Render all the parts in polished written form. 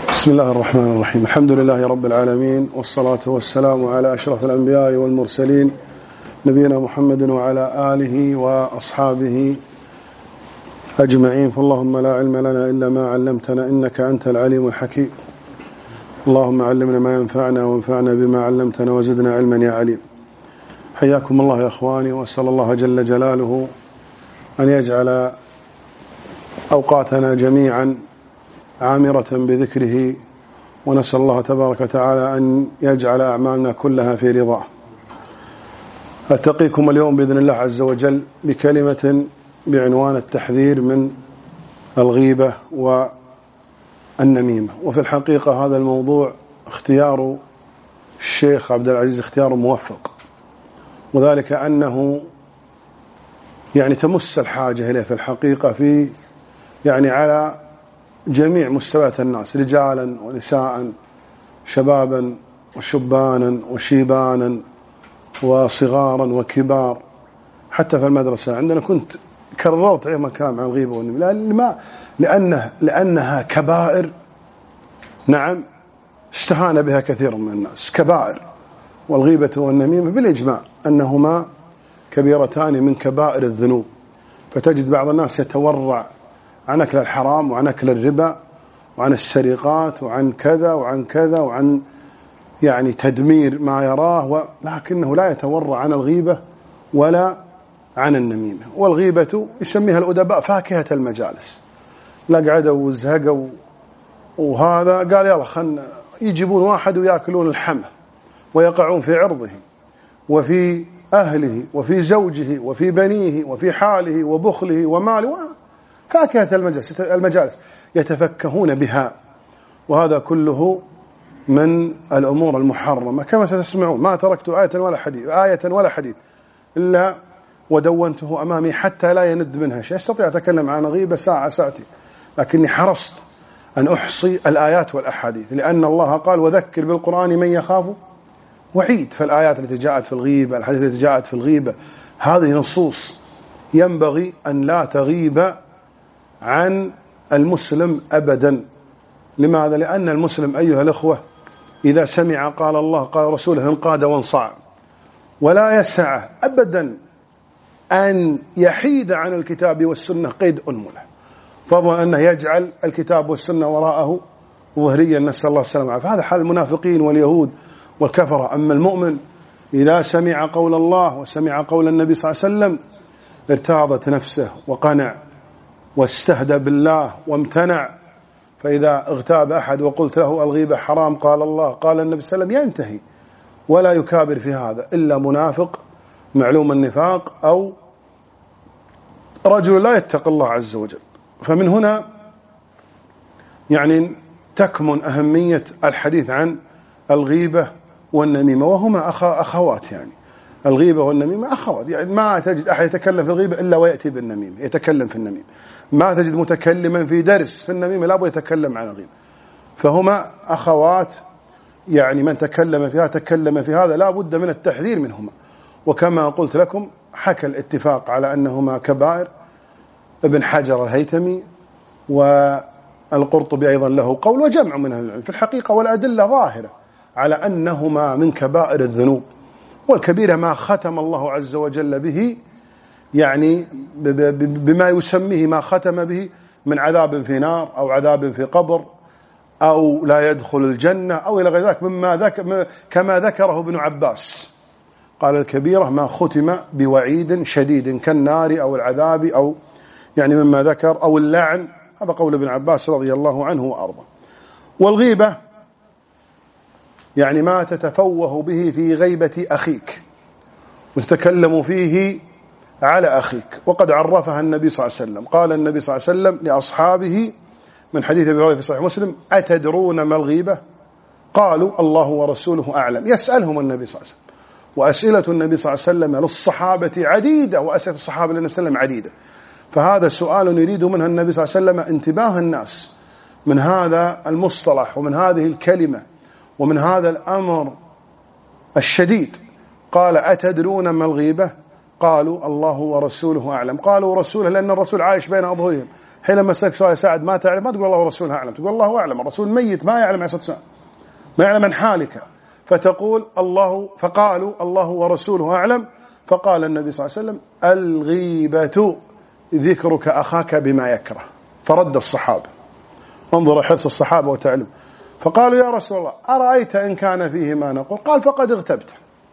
بسم الله الرحمن الرحيم. الحمد لله رب العالمين، والصلاة والسلام على أشرف الأنبياء والمرسلين نبينا محمد وعلى آله وأصحابه أجمعين. فاللهم لا علم لنا إلا ما علمتنا إنك أنت العليم الحكيم. اللهم علمنا ما ينفعنا وانفعنا بما علمتنا وزدنا علما يا عليم. حياكم الله يا أخواني، وأسأل الله جل جلاله أن يجعل أوقاتنا جميعا عامرة بذكره، ونسأل الله تبارك وتعالى أن يجعل أعمالنا كلها في رضاه. ألتقيكم اليوم بإذن الله عز وجل بكلمة بعنوان التحذير من الغيبة والنميمة. وفي الحقيقة هذا الموضوع اختيار الشيخ عبد العزيز اختيار موفق، وذلك أنه تمس الحاجة إليه في الحقيقة في على جميع مستويات الناس، رجالا ونساء، شبابا وشبانا وشيبانا وصغارا وكبار، حتى في المدرسة عندنا. كنت كررت عليهم كلام عن الغيبة والنميمة لأنها كبائر، نعم، استهان بها كثير من الناس، كبائر. والغيبة والنميمة بالإجماع أنهما كبيرتان من كبائر الذنوب. فتجد بعض الناس يتورع عن أكل الحرام وعن أكل الربا وعن السرقات وعن كذا وعن كذا وعن تدمير ما يراه، لكنه لا يتورع عن الغيبة ولا عن النميمة. والغيبة يسميها الأدباء فاكهة المجالس. لا قعدوا وزهقوا وهذا قال يلا خلنا يجيبون واحد ويأكلون الحمى ويقعون في عرضه وفي أهله وفي زوجه وفي بنيه وفي حاله وبخله وماله، فاكهة المجالس يتفكهون بها. وهذا كله من الأمور المحرمة. كما ستسمعون ما تركت آية ولا حديث إلا ودونته أمامي حتى لا يند منها شيء. أستطيع أتكلم عن غيبة ساعة ساعتين، لكني حرصت أن أحصي الآيات والأحاديث، لأن الله قال وذكر بالقرآن من يخاف وعيد. فالآيات التي جاءت في الغيبة، الحديث التي جاءت في الغيبة، هذه نصوص ينبغي أن لا تغيب عن المسلم أبدا. لماذا؟ لأن المسلم أيها الأخوة إذا سمع قال الله قال رسوله انقاد وانصاع، ولا يسعه أبدا أن يحيد عن الكتاب والسنة قيد أنملة، فضلا أنه يجعل الكتاب والسنة وراءه ظهريا، نسأل الله السلامة. فهذا حال المنافقين واليهود والكفرة. أما المؤمن إذا سمع قول الله وسمع قول النبي صلى الله عليه وسلم ارتاضت نفسه وقنع واستهدى بالله وامتنع. فإذا اغتاب أحد وقلت له الغيبة حرام قال الله قال النبي صلى الله عليه وسلم ينتهي ولا يكابر في هذا إلا منافق معلوم النفاق أو رجل لا يتقي الله عز وجل. فمن هنا تكمن أهمية الحديث عن الغيبة والنميمة، وهما أخوات. الغيبة والنميمة أخوات. ما تجد أحد يتكلم في الغيبة إلا ويأتي بالنميمة، يتكلم في النميمة. ما تجد متكلما في درس في النميمة لا يتكلم عن الغيبة. فهما أخوات، من تكلم فيها تكلم في هذا، لا بد من التحذير منهما. وكما قلت لكم حكى الاتفاق على أنهما كبائر ابن حجر الهيتمي، والقرطبي أيضا له قول، وجمع من أهل العلم في الحقيقة، والأدلة ظاهرة على أنهما من كبائر الذنوب. والكبيرة ما ختم الله عز وجل به، بما يسميه ما ختم به من عذاب في نار أو عذاب في قبر أو لا يدخل الجنة أو إلى غير ذلك، كما ذكره ابن عباس قال الكبيرة ما ختم بوعيد شديد كالنار أو العذاب أو مما ذكر أو اللعن. هذا قول ابن عباس رضي الله عنه وأرضاه. والغيبة ما تتفوه به في غيبة أخيك وتتكلم فيه على أخيك. وقد عرفها النبي صلى الله عليه وسلم. قال النبي صلى الله عليه وسلم لأصحابه من حديث أبي هريرة في صحيح مسلم أتدرون ما الغيبة؟ قالوا الله ورسوله أعلم. يسألهم النبي صلى الله عليه وسلم. وأسئلة النبي صلى الله عليه وسلم للصحابة عديدة، وأسئلة الصحابة للنبي صلى الله عليه وسلم عديدة. فهذا سؤال يريد منها النبي صلى الله عليه وسلم انتباه الناس من هذا المصطلح ومن هذه الكلمة ومن هذا الأمر الشديد. قال أتدرون ما الغيبة؟ قالوا الله ورسوله أعلم. قالوا ورسوله لأن الرسول عايش بين أظهرهم. حينما سألك سؤال سعد ما تعلم، ما تقول الله ورسوله أعلم، تقول الله أعلم. الرسول ميت ما يعلم ما يعلم عن حالك، فتقول الله. فقالوا الله ورسوله أعلم. فقال النبي صلى الله عليه وسلم الغيبة ذكرك أخاك بما يكره. فرد الصحابة، انظر حرص الصحابة وتعلم. فقالوا يا رسول الله أرأيت إن كان فيه ما نقول؟ قال فقد اغتبت.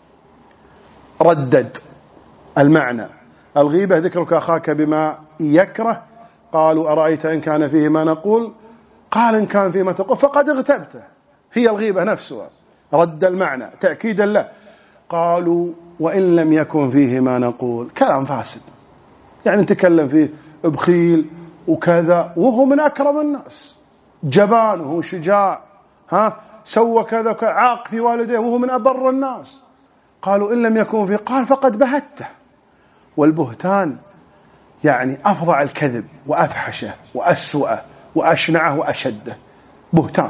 ردد المعنى، الغيبة ذكرك أخاك بما يكره. قالوا أرأيت إن كان فيه ما نقول؟ قال إن كان فيه ما تقول فقد اغتبته. هي الغيبة نفسها، رد المعنى تأكيدا له. قالوا وإن لم يكن فيه ما نقول؟ كلام فاسد، يعني نتكلم فيه بخيل وكذا وهو من أكرم الناس، جبان وهو شجاع، سوى كذا عاق في والديه وهو من أبر الناس. قالوا إن لم يكن فيه؟ قال فقد بهته. والبهتان يعني أفظع الكذب وأفحشه وأسوأه وأشنعه وأشده، بهتان.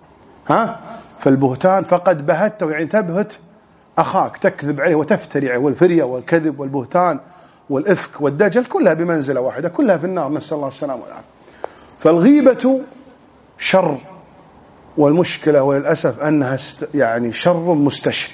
فالبهتان فقد بهته، يعني تبهت أخاك، تكذب عليه وتفتري عليه. والفرية والكذب والبهتان والإفك والدجل كلها بمنزلة واحدة، كلها في النار، نسأل الله السلامة والعافية. فالغيبة شر، والمشكلة وللأسف أنها يعني شر مستشري.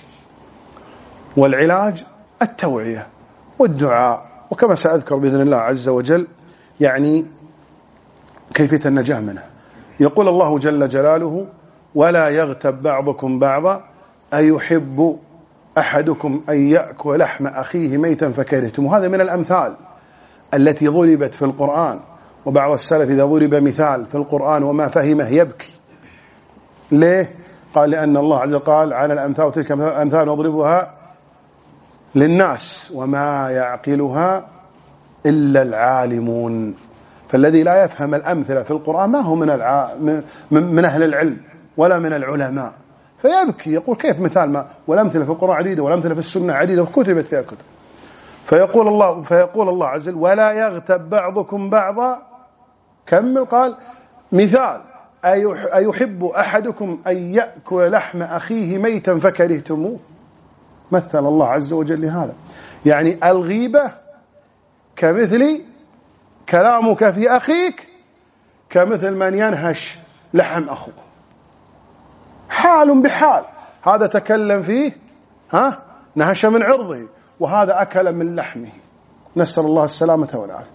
والعلاج التوعية والدعاء، وكما سأذكر بإذن الله عز وجل يعني كيفية النجاة منها. يقول الله جل جلاله ولا يغتب بعضكم بعضا أيحب أحدكم أن يأكل لحم أخيه ميتا فكرهتم. وهذا من الأمثال التي ضربت في القرآن. وبعض السلف إذا ضرب مثال في القرآن وما فهمه يبكي. ليه؟ قال لأن الله عز وجل قال على الأمثال وتلك الأمثال نضربها للناس وما يعقلها إلا العالمون. فالذي لا يفهم الأمثلة في القرآن ما هو من أهل العلم ولا من العلماء، فيبكي يقول كيف مثال ما، والأمثلة في القرآن عديدة والأمثلة في السنة عديدة وكتبت فيها كتب. فيقول الله عز وجل ولا يغتب بعضكم بعضا. كمل قال مثال أيحب أحدكم أن يأكل لحم أخيه ميتا فكرهتموه. مثل الله عز وجل لهذا، يعني الغيبة كمثل كلامك في أخيك كمثل من ينهش لحم أخوه، حال بحال. هذا تكلم فيه نهش من عرضه، وهذا أكل من لحمه، نسأل الله السلامة والعافية.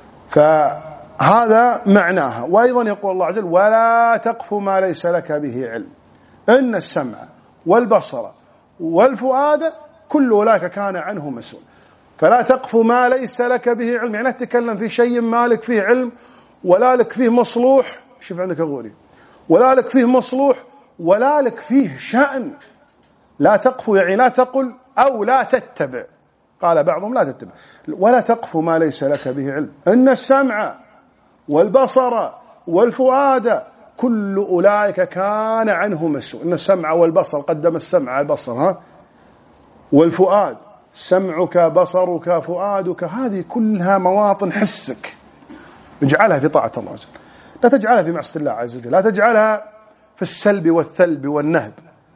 فهذا معناها. وأيضا يقول الله عز وجل ولا تقف ما ليس لك به علم إن السمع والبصر والفؤاد كل أولئك كان عنه مسؤول. فلا تقف ما ليس لك به علم، يعني لا تتكلم في شيء ما لك فيه علم ولا لك فيه مصلوح. شوف عندك أغوري، ولا لك فيه مصلوح ولا لك فيه شأن. لا تقف يعني لا تقل أو لا تتبع. قال بعضهم لا تتبع. ولا تقف ما ليس لك به علم إن السمع والبصر والفؤاد كل أولئك كان عنه مسؤول. إن السمع والبصر، قدم السمع على البصر، والفؤاد، سمعك بصرك فؤادك، هذه كلها مواطن حسك، اجعلها في طاعة الله عز وجل، لا تجعلها في معصية الله عز وجل، لا تجعلها في السلب والثلب والنهب.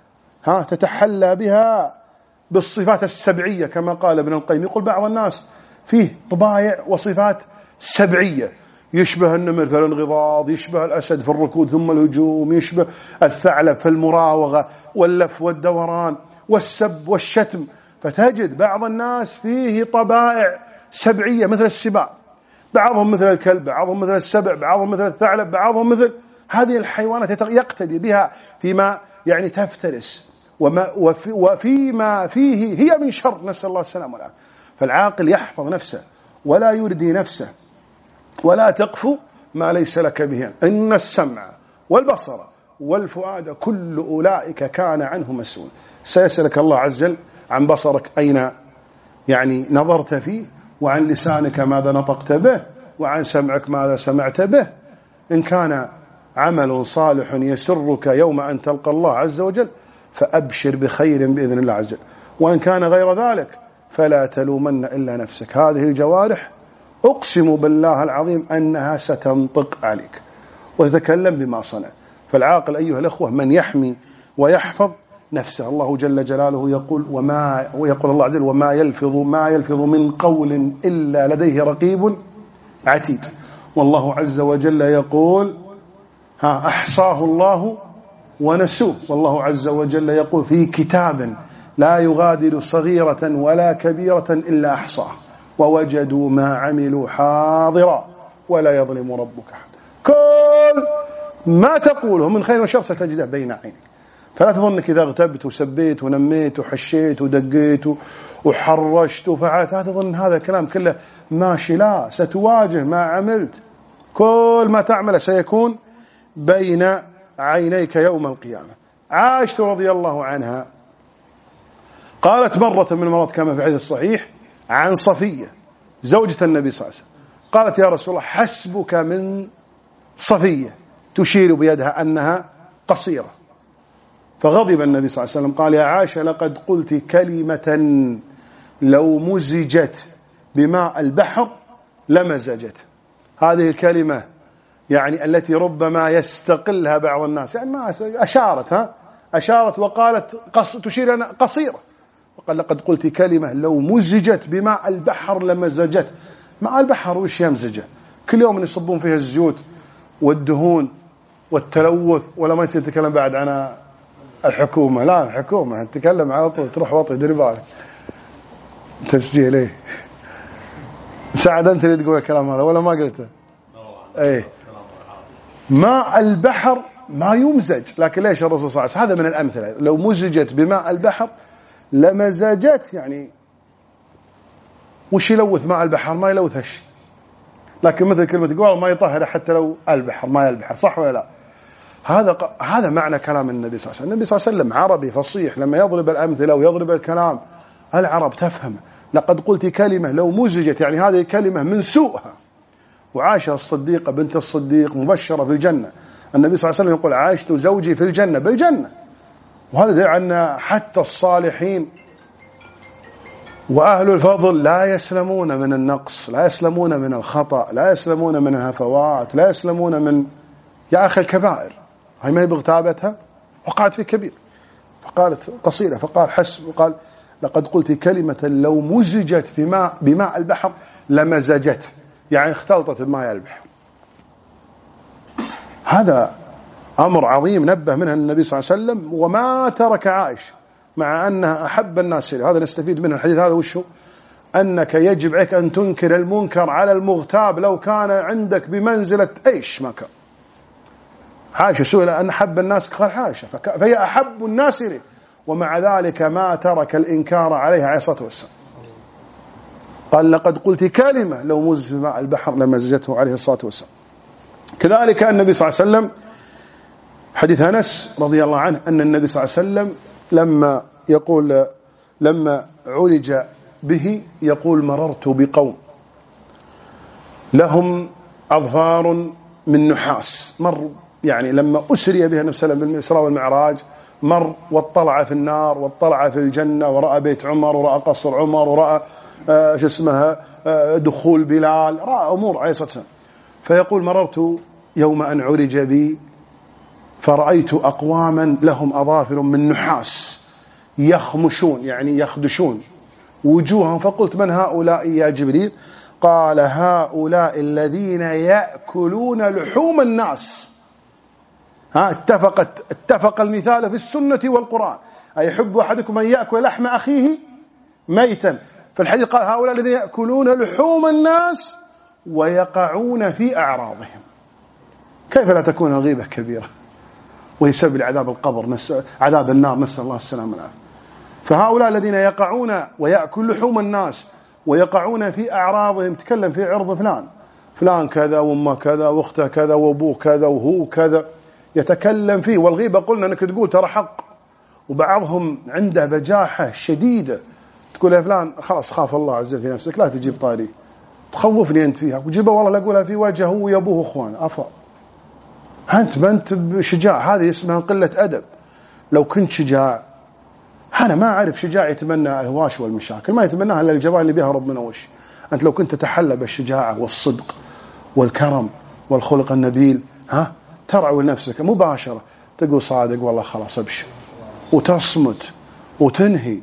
تتحلى بها بالصفات السبعية كما قال ابن القيم. يقول بعض الناس فيه طبايع وصفات سبعية، يشبه النمر في الانغضاض، يشبه الأسد في الركود ثم الهجوم، يشبه الثعلب في المراوغة واللف والدوران والسب والشتم. فتجد بعض الناس فيه طبائع سبعية مثل السباع، بعضهم مثل الكلب، بعضهم مثل السبع، بعضهم مثل الثعلب، بعضهم مثل هذه الحيوانات يقتدي بها فيما يعني تفترس وفيما فيه هي من شر، نسأل الله السلامة والعافية. فالعاقل يحفظ نفسه ولا يردي نفسه. ولا تقف ما ليس لك به إن السمع والبصر والفؤاد كل أولئك كان عنه مسؤول. سيسألك الله عز وجل عن بصرك أين يعني نظرت فيه، وعن لسانك ماذا نطقت به، وعن سمعك ماذا سمعت به. إن كان عمل صالح يسرك يوم أن تلقى الله عز وجل فأبشر بخير بإذن الله عز وجل، وإن كان غير ذلك فلا تلومن إلا نفسك. هذه الجوارح أقسم بالله العظيم أنها ستنطق عليك وتتكلم بما صنع. فالعاقل أيها الأخوة من يحمي ويحفظ نفسه. الله جل جلاله يقول ويقول الله عز وجل ما يلفظ من قول إلا لديه رقيب عتيد. والله عز وجل يقول أحصاه الله ونسوه. والله عز وجل يقول في كتاب لا يغادر صغيرة ولا كبيرة إلا أحصاه ووجدوا ما عملوا حاضرا ولا يظلم ربك أحد. كل ما تقوله من خير وشر ستجده بين عينيك. فلا تظنك إذا اغتبت وسبيت ونميت وحشيت ودقيت وحرشت وفعلت لا تظن هذا الكلام كله ماشي. لا، ستواجه ما عملت. كل ما تعمل سيكون بين عينيك يوم القيامة. عائشة رضي الله عنها قالت مرة من المرات كما في الحديث الصحيح عن صفية زوجة النبي صلى الله عليه وسلم، قالت يا رسول الله حسبك من صفية، تشير بيدها أنها قصيرة. فغضب النبي صلى الله عليه وسلم قال يا عائشة لقد قلت كلمة لو مزجت بماء البحر لمزجت. هذه الكلمة يعني التي ربما يستقلها بعض الناس، يعني ما أشارت وقالت تشير أنا قصيرة، وقال لقد قلت كلمة لو مزجت بماء البحر لمزجت. ماء البحر وش يمزجه؟ كل يوم يصبون فيها الزيوت والدهون والتلوث. ولا ما يصير تتكلم بعد عن الحكومة؟ لا، الحكومة تتكلم على طول تروح وطي دير بالك تسجيل. ايه سعد انت اللي تقول الكلام هذا ولا ما قلته؟ ايه ماء البحر ما يمزج، لكن ليش الرسول صلى الله عليه وسلم هذا من الأمثلة لو مزجت بماء البحر لمزجت. يعني وش يلوث ماء البحر؟ ما يلوث هالشيء. لكن مثل كلمة تقول ما يطهر حتى لو البحر ما البحر، صح ولا لا؟ هذا معنى كلام النبي صلى الله عليه وسلم. النبي صلى الله عليه وسلم عربي فصيح، لما يضرب الأمثلة ويضرب الكلام العرب تفهم. لقد قلت كلمة لو مزجت، يعني هذه الكلمة من سوءها. وعائشة الصديقة بنت الصديق مبشرة في الجنة. النبي صلى الله عليه وسلم يقول عائشة زوجي في الجنة بالجنة. وهذا دليل أن حتى الصالحين وأهل الفضل لا يسلمون من النقص، لا يسلمون من الخطأ، لا يسلمون من الهفوات، لا يسلمون من يا أخي الكبائر. هاي ما هي باغتابتها وقعت في كبير، فقالت قصيرة فقال حسب، وقال لقد قلت كلمة لو مزجت بماء البحر لمزجت، يعني اختلطت بماء البحر. هذا أمر عظيم نبه منها النبي صلى الله عليه وسلم، وما ترك عائشة مع أنها أحب الناس إليه. هذا نستفيد منه الحديث هذا وشه؟ أنك يجب عليك أن تنكر المنكر على المغتاب لو كان عندك بمنزلة إيش ما كان. عائشة سئل أن أحب الناس قال عائشة، فهي أحب الناس إليه، ومع ذلك ما ترك الإنكار عليها عليه الصلاة والسلام. قال لقد قلت كلمة لو مزجت بماء البحر لمزجته عليه الصلاة والسلام. كذلك النبي صلى الله عليه وسلم حديث أنس رضي الله عنه أن النبي صلى الله عليه وسلم لما عرج به يقول مررت بقوم لهم أظفار من نحاس. مر يعني لما أسري بها النبي صلى الله عليه وسلم بالإسراء والمعراج مر واطلع في النار واطلع في الجنة ورأى بيت عمر ورأى قصر عمر ورأى دخول بلال، رأى أمور عليه الصلاة والسلام. فيقول مررت يوم أن عرج بي فرأيت أقواما لهم أظافر من نحاس يخمشون يعني يخدشون وجوههم، فقلت من هؤلاء يا جبريل؟ قال هؤلاء الذين يأكلون لحوم الناس. اتفق المثال في السنة والقرآن، أيحب أحدكم أن يأكل لحم أخيه ميتا؟ فالحديث قال هؤلاء الذين يأكلون لحوم الناس ويقعون في أعراضهم. كيف لا تكون الغيبة كبيرة ويسبب عذاب القبر، عذاب النار، نسأل الله السلامة والعافية. فهؤلاء الذين يقعون ويأكل لحوم الناس ويقعون في أعراضهم، تكلم في عرض فلان كذا وأمه كذا وأخته كذا وأبوه كذا وهو كذا، يتكلم فيه. والغيبة قلنا أنك تقول ترى حق، وبعضهم عنده بجاحة شديدة، تقول يا فلان خلاص خاف الله عز وجل في نفسك لا تجيب طاري، تخوفني أنت فيها، وجيبه والله لا أقولها في وجهه ويابوه أخوانه أفا. أنت ما أنت بشجاع، هذه اسمها قلة أدب. لو كنت شجاع، أنا ما أعرف شجاع يتمنى الهواش والمشاكل، ما يتمناها إلا الجبان اللي بيهرب من وش. أنت لو كنت تتحلى بالشجاعة والصدق والكرم والخلق النبيل، ترعو نفسك مباشرة تقول صادق والله خلاص أبشر وتصمت وتنهي،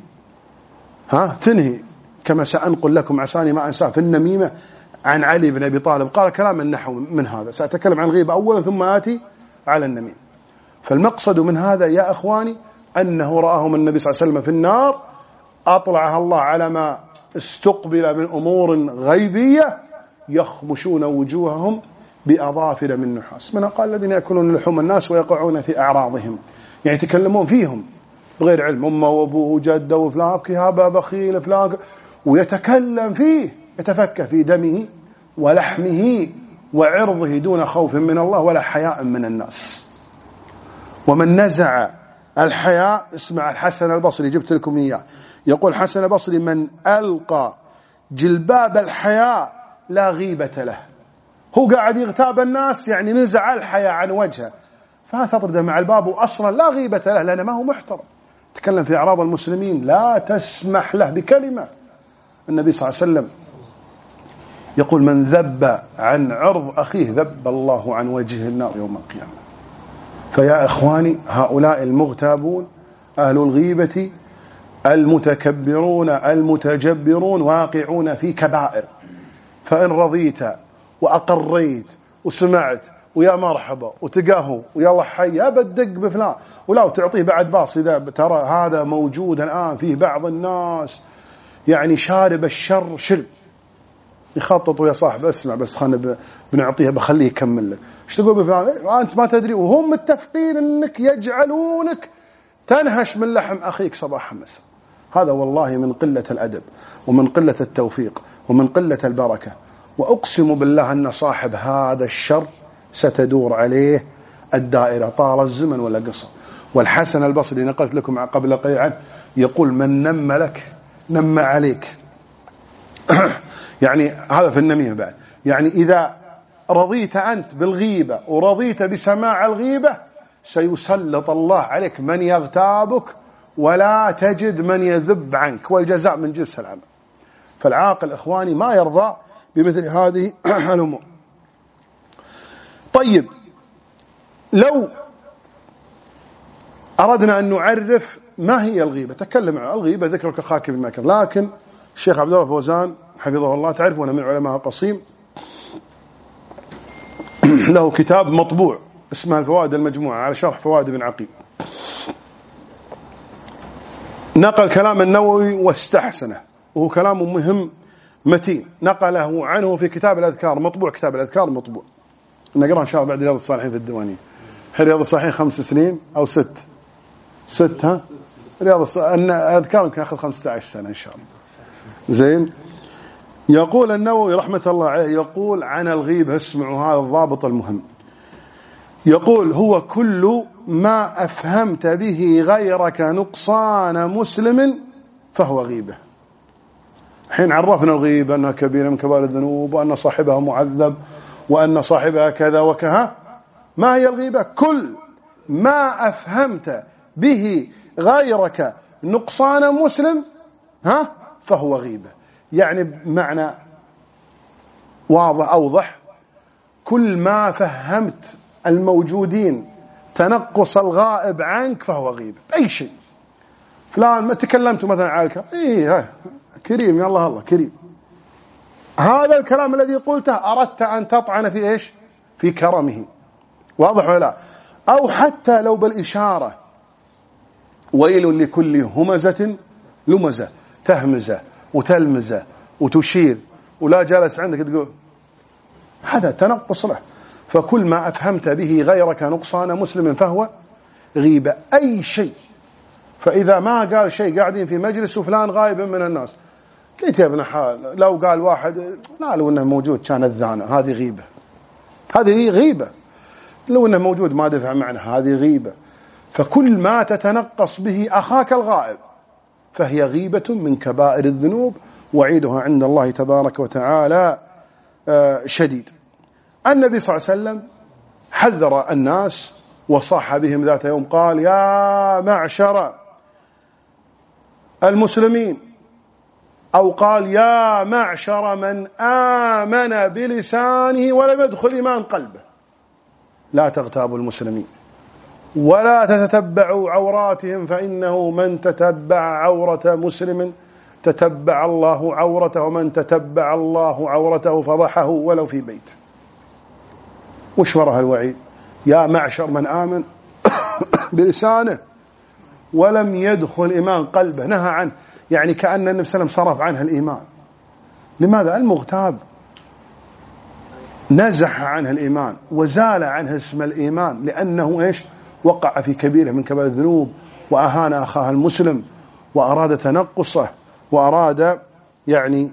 تنهي، كما سأنقل لكم عساني ما أنساه في النميمة عن علي بن أبي طالب قال كلاما نحو من هذا. سأتكلم عن الغيبة أولا ثم آتي على النميمة. فالمقصد من هذا يا أخواني أنه رآهم النبي صلى الله عليه وسلم في النار، أطلعها الله على ما استقبل من أمور غيبية، يخمشون وجوههم بأظافر من نحاس. من قال الذين يأكلون لحوم الناس ويقعون في أعراضهم، يعني يتكلمون فيهم بغير علم، أمه وأبوه وجده وفلان هذا بخيل فلان، ويتكلم فيه، يتفكه في دمه ولحمه وعرضه دون خوف من الله ولا حياء من الناس. ومن نزع الحياء، اسمع الحسن البصري جبت لكم إياه، يقول حسن البصري: من ألقى جلباب الحياء لا غيبة له. هو قاعد يغتاب الناس، يعني نزع الحياء عن وجهه، فتطرده مع الباب، وأصلا لا غيبة له لأنه ما هو محترم. تكلم في أعراض المسلمين، لا تسمح له بكلمة. النبي صلى الله عليه وسلم يقول: من ذب عن عرض أخيه ذب الله عن وجهه النار يوم القيامة. فيا إخواني، هؤلاء المغتابون أهل الغيبة المتكبرون المتجبرون واقعون في كبائر. فإن رضيت وأقريت وسمعت ويا مرحبا وتقاهو ويلا حي بدق بفلان ولا وتعطيه بعد باص، إذا ترى هذا موجود الآن فيه بعض الناس يعني شارب الشر شرب، يخططوا يا صاحب اسمع بس خلنا بنعطيها بخليه يكمل لك، ايش تقول بفلان أنت ما تدري، وهم متفقين أنك يجعلونك تنهش من لحم أخيك صباح مساء. هذا والله من قلة الأدب ومن قلة التوفيق ومن قلة البركة. وأقسم بالله أن صاحب هذا الشر ستدور عليه الدائرة طال الزمن ولا قصر. والحسن البصري نقلت لكم قبل قليل عنه يقول: من نم لك نم عليك. يعني هذا في النميمة بعد، يعني إذا رضيت أنت بالغيبة ورضيت بسماع الغيبة سيسلط الله عليك من يغتابك ولا تجد من يذب عنك، والجزاء من جنس العمل. فالعاقل إخواني ما يرضى بمثل هذه الأمور. طيب، لو أردنا أن نعرف ما هي الغيبة، تكلم عن الغيبة ذكرك أخاك بما كان، لكن الشيخ عبد الله فوزان حفظه الله تعرفونه من علماء قصيم، له كتاب مطبوع اسمه الفوائد المجموعة على شرح فوائد ابن عقيل، نقل كلام النووي واستحسنه، وهو كلام مهم متين، نقله عنه في كتاب الأذكار مطبوع، كتاب الأذكار مطبوع، نقرأ إن شاء الله بعد رياض الصالحين في الديوانية. رياض الصالحين 5 سنين أو 6 رياض الأذكار يمكن يأخذ 15 سنة إن شاء الله. زين. يقول النووي رحمة الله عليه، يقول عن الغيبة، اسمعوا هذا الضابط المهم، يقول: هو كل ما أفهمت به غيرك نقصان مسلم فهو غيبة. حين عرفنا الغيبة أنها كبيرة من كبائر الذنوب، وأن صاحبها معذب، وأن صاحبها كذا وكذا. ما هي الغيبة؟ كل ما أفهمت به غيرك نقصان مسلم فهو غيبة. يعني بمعنى واضح أوضح، كل ما فهمت الموجودين تنقص الغائب عنك فهو غيبة. أي شيء، فلان ما تكلمت مثلا على الكريم، كريم يا الله كريم، هذا الكلام الذي قلته أردت أن تطعن في إيش؟ في كرمه، واضح ولا لا؟ أو حتى لو بالإشارة: ويل لكل همزة لمزة، تهمزة وتلمزة وتشير ولا جالس عندك تقول، هذا تنقص له. فكل ما أفهمت به غيرك نقصان مسلم فهو غيبة. أي شيء. فإذا ما قال شيء قاعدين في مجلس وفلان غايب من الناس، قلت يا ابن حال، لو قال واحد لا لو انه موجود كان الذانة، هذه غيبة، هذه غيبة. لو انه موجود ما دفع معنا، هذه غيبة. فكل ما تتنقص به أخاك الغائب فهي غيبة من كبائر الذنوب، وعيدها عند الله تبارك وتعالى شديد. النبي صلى الله عليه وسلم حذر الناس وصاح بهم ذات يوم، قال: يا معشر المسلمين، أو قال: يا معشر من آمن بلسانه ولم يدخل إيمان قلبه، لا تغتابوا المسلمين. ولا تتتبعوا عوراتهم فإنه من تتبع عورة مسلم تتبع الله عورته، ومن تتبع الله عورته فضحه ولو في بيت. وش وراها الوعيد؟ يا معشر من آمن بلسانه ولم يدخل إيمان قلبه، نهى عنه، يعني كأن النبي صلى الله عليه وسلم صرف عنها الإيمان. لماذا؟ المغتاب نزح عنها الإيمان وزال عنها اسم الإيمان، لأنه إيش؟ وقع في كبيرة من كبائر الذنوب، وأهان أخاه المسلم، وأراد تنقصه، وأراد يعني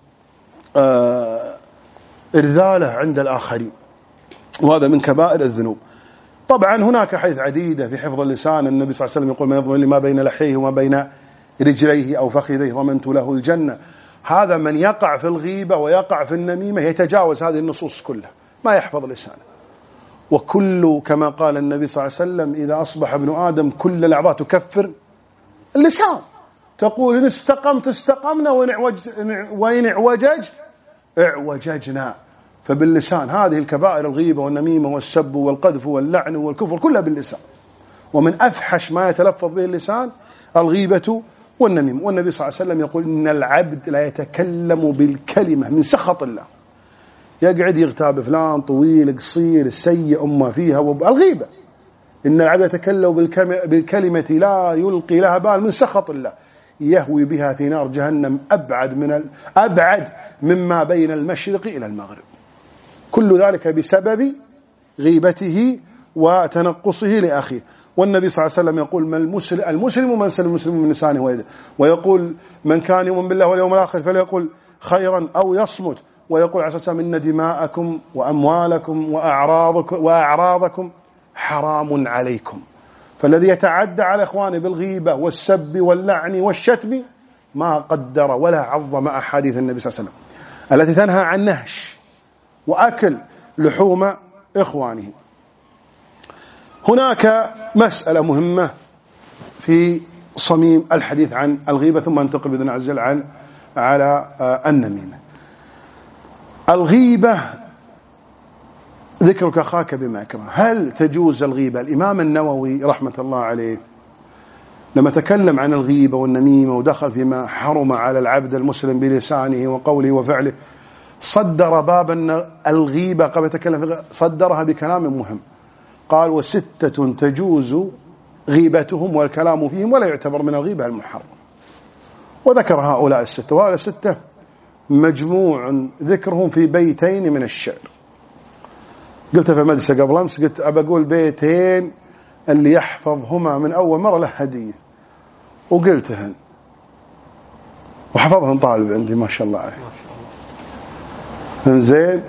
إرذاله عند الآخرين، وهذا من كبائر الذنوب. طبعا هناك حيث عديدة في حفظ اللسان. النبي صلى الله عليه وسلم يقول: من يضمن لي ما بين لحيه وما بين رجليه أو فخذيه ضمنت له الجنة. هذا من يقع في الغيبة ويقع في النميمة يتجاوز هذه النصوص كلها، ما يحفظ لسانه. وكل كما قال النبي صلى الله عليه وسلم: إذا أصبح ابن آدم كل الأعضاء تكفر اللسان. تقول: إن استقمت استقمنا، وإن اعوججت اعوججنا. فباللسان هذه الكبائر: الغيبة والنميمة والسب والقذف واللعن والكفر كلها باللسان. ومن أفحش ما يتلفظ به اللسان الغيبة والنميمة. والنبي صلى الله عليه وسلم يقول: إن العبد لا يتكلم بالكلمة من سخط الله. يقعد يغتاب فلان، طويل قصير سيء أمه فيها الغيبة. إن العبد يتكلم بالكلمة لا يلقي لها بال من سخط الله، يهوي بها في نار جهنم أبعد مما بين المشرق إلى المغرب. كل ذلك بسبب غيبته وتنقصه لأخيه. والنبي صلى الله عليه وسلم يقول: المسلم من سلم المسلم من لسانه ويده. ويقول: من كان يؤمن بالله واليوم الآخر فليقل خيرا أو يصمت. ويقول عليه الصلاة والسلام: إن دماءكم وأموالكم وأعراضكم حرام عليكم. فالذي يتعدى على إخوانه بالغيبة والسب واللعن والشتم ما قدر ولا عظم أحاديث النبي صلى الله عليه وسلم التي تنهى عن نهش وأكل لحوم إخوانه. هناك مسألة مهمة في صميم الحديث عن الغيبة، ثم ننتقل بإذن الله عز وجل على النميمة. الغيبة ذكرك أخاك بما يكره. هل تجوز الغيبة؟ الإمام النووي رحمة الله عليه لما تكلم عن الغيبة والنميمة ودخل فيما حرم على العبد المسلم بلسانه وقوله وفعله، صدر باب الغيبة قبل يتكلم صدرها بكلام مهم. قال: وستة تجوز غيبتهم والكلام فيهم ولا يعتبر من الغيبة المحرم. وذكر هؤلاء الستة، وهؤلاء الستة مجموع ذكرهم في بيتين من الشعر. قلت في المدرسة قبل أمس، قلت أبى أقول بيتين اللي يحفظهما من أول مرة له هدية، وقلتهن وحفظهن طالب عندي ما شاء الله عليه. زين.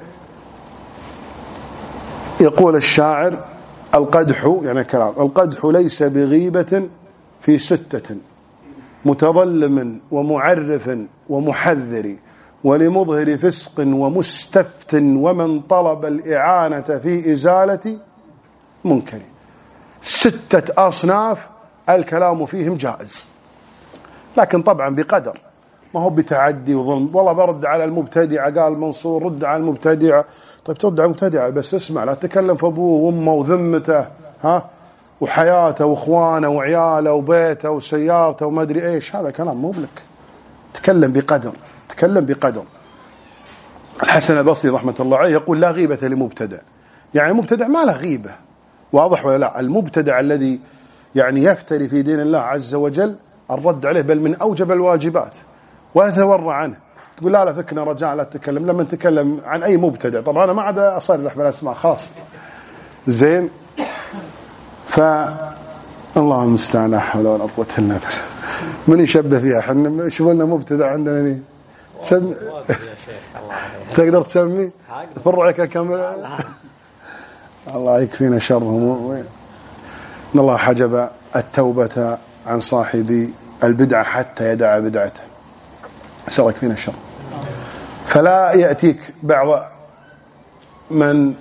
يقول الشاعر: القدح، يعني كلام، القدح ليس بغيبة في ستة: متظلم ومعرف ومحذر ولمظهر فسق ومستفت ومن طلب الإعانة في إزالة منكر. 6 أصناف الكلام فيهم جائز، لكن طبعا بقدر، ما هو بتعدي وظلم. والله برد على المبتدعة، قال منصور: رد على المبتدعة. طيب ترد على المبتدعة بس اسمع، لا تتكلم في أبوه وأمه وذمته وحياته وإخوانه وعياله وبيته وسيارته وما أدري إيش. هذا كلام مو لك. تكلم بقدر، تكلم بقدر. الحسن البصري رحمة الله عليه يقول: لا غيبة لمبتدع. يعني المبتدع ما له غيبة، واضح ولا لا؟ المبتدع الذي يعني يفتري في دين الله عز وجل الرد عليه بل من أوجب الواجبات، ويتورع عنه. تقول: لا فكنا رجاء لا تتكلم. لما نتكلم عن أي مبتدع، طبعا أنا ما عاد أصرح بالأسماء خلاص. زين. الله المستعان، لا حول ولا قوة إلا بالله. من يشبه فيها؟ احنا شوف لنا مبتدع عندنا ني تسمي. تقدر تسمي فرعك كم؟ الله يكفينا شرهم. إن الله حجب التوبة عن صاحب البدعة حتى يدع بدعته. سرك فينا الشر. فلا يأتيك بعض من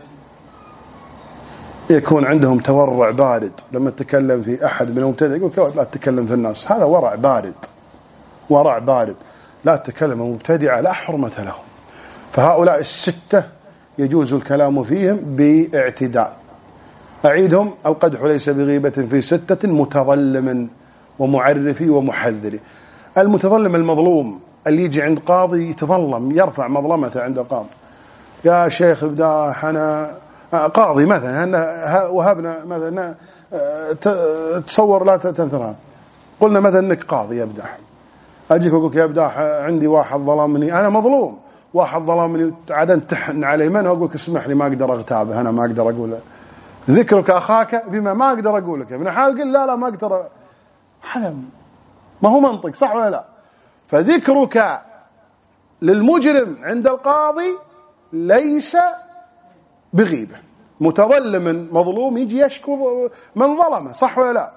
يكون عندهم تورع بارد لما تتكلم في أحد من المبتدع يقول: لا تتكلم في الناس. هذا ورع بارد، ورع بارد. لا تتكلم مبتدعة لا حرمة لهم. فهؤلاء 6 يجوز الكلام فيهم باعتداء. أعيدهم: القدح ليس بغيبة في 6: متظلم ومعرف ومحذر. المتظلم المظلوم اللي يجي عند قاضي يتظلم، يرفع مظلمته عند القاضي: يا شيخ بداح أنا قاضي مثلا، وهبنا مثلا، تصور لا تنثرها، قلنا مثلا انك قاضي يا بداح، اجيك اقول يا بداح عندي واحد ظلمني، انا مظلوم، واحد ظلمني، عاد تحن علي من، اقول لك اسمح لي ما اقدر اغتابه، انا ما اقدر اقول ذكرك اخاك بما ما اقدر اقول لك، ابن حال قل لا ما اقدر، هذا ما هو منطق، صح ولا لا؟ فذكرك للمجرم عند القاضي ليس بغيبة. متظلم مظلوم يجي يشكو من ظلمه، صح ولا لا؟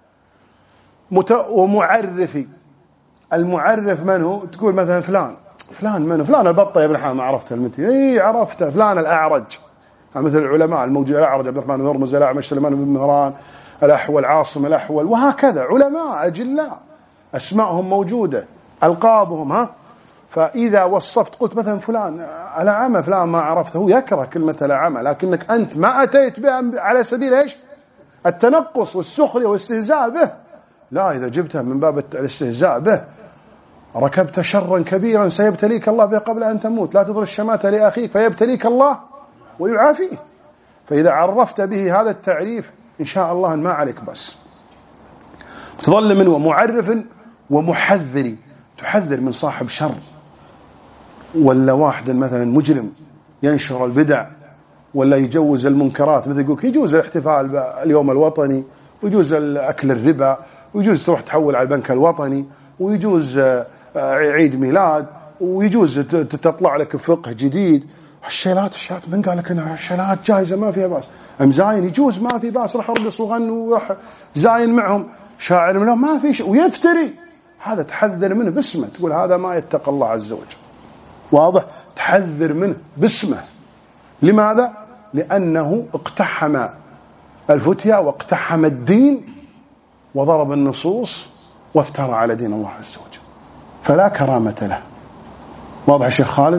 ومعرفي، المعرف من هو؟ تقول مثلا فلان من فلان البطة يا ابن حام، عرفته المتي؟ اي عرفته. فلان الأعرج، مثل العلماء الموجود، الأعرج عبد الرحمن بن هرمز، الأعمش سليمان بن مهران، الأحول عاصم الأحول، وهكذا علماء أجلاء أسماءهم موجودة، ألقابهم. فإذا وصفت قلت مثلا فلان الأعمى، فلان ما عرفته، هو يكره كلمة الأعمى، لكنك أنت ما أتيت بها على سبيل إيش؟ التنقص والسخرية والاستهزاء به، لا، إذا جبتها من باب الاستهزاء به ركبت شرا كبيرا سيبتليك الله به قبل أن تموت. لا تضر الشماتة لأخيك فيبتليك الله ويعافيه. فإذا عرفت به هذا التعريف إن شاء الله ما عليك بس. متظلم ومعرف ومحذر، تحذر من صاحب شر، ولا واحد مثلا مجرم ينشر البدع ولا يجوز المنكرات، مثل يقولك يجوز الاحتفال باليوم الوطني، ويجوز أكل الربا، ويجوز تروح تحول على البنك الوطني، ويجوز عيد ميلاد، ويجوز تطلع لك فقه جديد. الشيلات من قال لك انها الشيلات جائزه ما فيها باس، زاين يجوز ما في باس، راح ارقص وغن وراح زاين معهم شاعر منهم ما في شيء، ويفتري، هذا تحذر منه باسمه، تقول هذا ما يتقى الله عز وجل، واضح؟ تحذر منه باسمه. لماذا؟ لأنه اقتحم الفتيا واقتحم الدين وضرب النصوص وافترى على دين الله عز وجل، فلا كرامة له. واضح يا شيخ خالد؟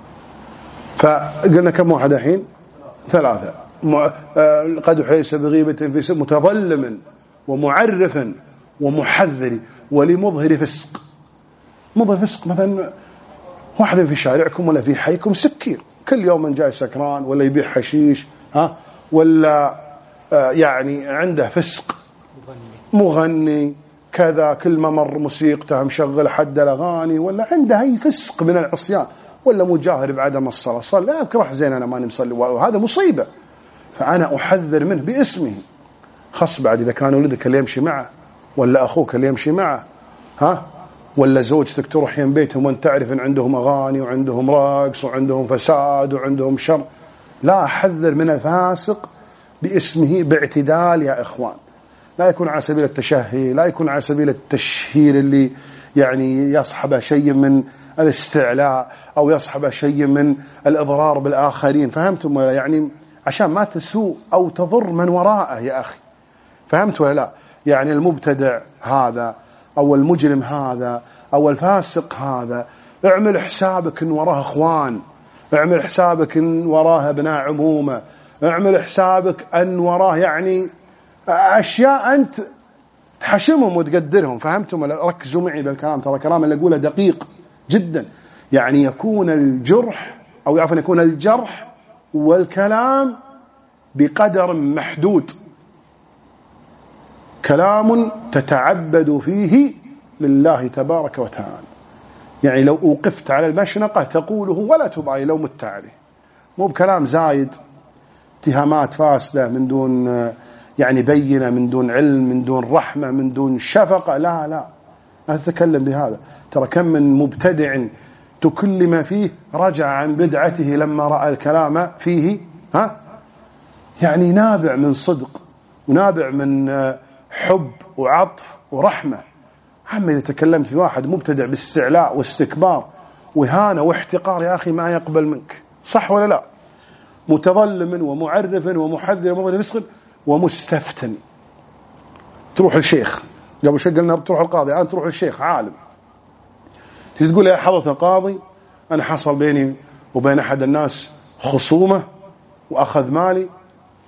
فقلنا كم واحد الحين؟ 3. قدح ليس بغيبة في متظلم ومعرف ومحذر ولمظهر فسق. مظهر فسق مثلا واحد في شارعكم ولا في حيكم سكير، كل يوم جاي سكران، ولا يبيع حشيش، ولا يعني عنده فسق، مغني كذا، كل ما مر موسيقته مشغل حد الأغاني، ولا عنده أي فسق من العصيان، ولا مجاهر بعدم الصلاة، صلى لا أكره زين أنا ماني مصلي، وهذا مصيبة. فأنا أحذر منه باسمه، خاص بعد إذا كان ولدك اللي يمشي معه، ولا أخوك اللي يمشي معه، ولا زوجتك تروح ين بيتهم وانت تعرف ان عندهم اغاني وعندهم رقص وعندهم فساد وعندهم شر. لا، احذر من الفاسق باسمه باعتدال يا اخوان، لا يكون على سبيل التشهي، لا يكون على سبيل التشهير اللي يعني يصحب شيء من الاستعلاء او يصحب شيء من الاضرار بالاخرين، فهمتم ولا؟ يعني عشان ما تسوء او تضر من وراءه يا اخي، فهمت ولا لا؟ يعني المبتدع هذا أو المجرم هذا أو الفاسق هذا، اعمل حسابك إن وراه أخوان، اعمل حسابك إن وراه أبناء عمومة، اعمل حسابك أن وراه يعني أشياء أنت تحشمهم وتقدرهم، فهمتم؟ ركزوا معي بالكلام، ترى كلام اللي أقوله دقيق جدا. يعني يكون الجرح أو عفوا يكون الجرح والكلام بقدر محدود، كلام تتعبد فيه لله تبارك وتعالى. يعني لو أوقفت على المشنقة تقوله ولا تبالي لو مت عليه، مو بكلام زايد، اتهامات فاسدة من دون يعني بينة، من دون علم، من دون رحمة، من دون شفقة، لا أتكلم بهذا. ترى كم من مبتدع تكلم فيه رجع عن بدعته لما رأى الكلام فيه يعني نابع من صدق ونابع من حب وعطف ورحمة. عم إذا تكلمت في واحد مبتدع باستعلاء واستكبار وإهانة واحتقار، يا أخي ما يقبل منك، صح ولا لا؟ متظلم ومعرف ومحذر ومظلم مسخر ومستفتن. تروح الشيخ، قبل شيء قلنا تروح القاضي، الآن تروح الشيخ عالم، تقول يا حضرة القاضي أنا حصل بيني وبين أحد الناس خصومة وأخذ مالي